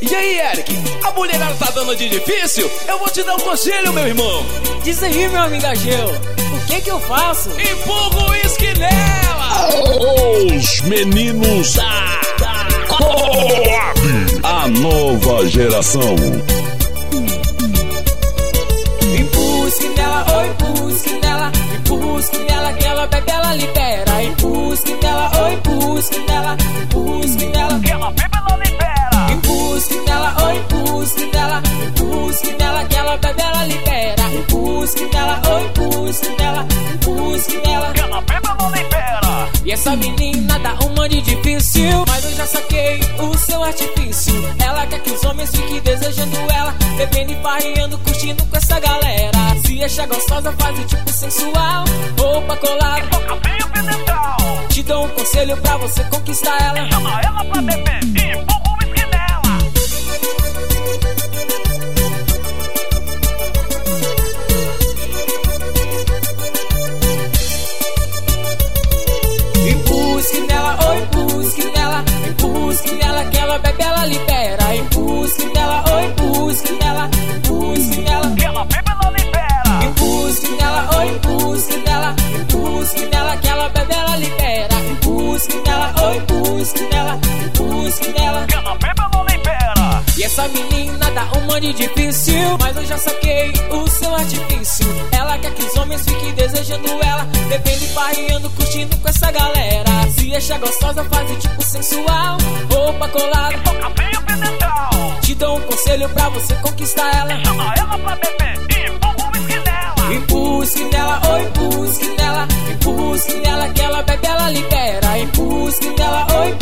E aí, Eric, a mulherada tá dando de difícil? Eu vou te dar um conselho, meu irmão. Diz aí, meu amigo Ageu, o que eu faço? Empurra o uísque nela! Os meninos da Coab, a nova geração. Empurra nela, oi, empurra nela. Empurra nela, que ela bebe, ela libera. Empurra nela, oi, empurra nela. Empurra nela, que ela bebe, ela libera. empurra nela, oi, empurra nela. Empurra nela, que ela bebe, ela libera. Empurra nela, oi, empurra nela. Empurra nela, Que ela bebe, ela libera. e essa menina dá uma de difícil, mas eu já saquei o seu artifício. Ela quer que os homens fiquem desejando ela, bebendo e farreando, curtindo com essa galera. Se achar gostosa, faz o tipo sensual, roupa colada, Toca bem o pedestal. te dou um conselho pra você conquistar ela. Chama ela pra beber e empurra o uísque nela. Empurra nela, oi, empurra nela. Empurra nela, que ela bebe, ela libera. Empurra nela, oi, empurra nela. Empurra nela, Que ela bebe, ela libera. empurra nela, oi, empurra nela. Empurra nela, que ela bebe, ela libera. Empurra nela, oi, empurra nela. Empurra nela, Que ela bebe, ela libera. e essa menina dá uma de difícil, mas eu já saquei o seu artifício. Ela quer que os homens fiquem desejando ela, bebendo e farreando, curtindo com essa galera. Se achar gostosa, faz o tipo sensual, roupa colada, Toca bem o pedestal. te dou um conselho pra você conquistar ela. Chama ela pra beber e empurra o uísque nela. Empurra nela, oi, empurra nela. Empurra nela, que ela bebe, ela libera. Empurra nela, oi,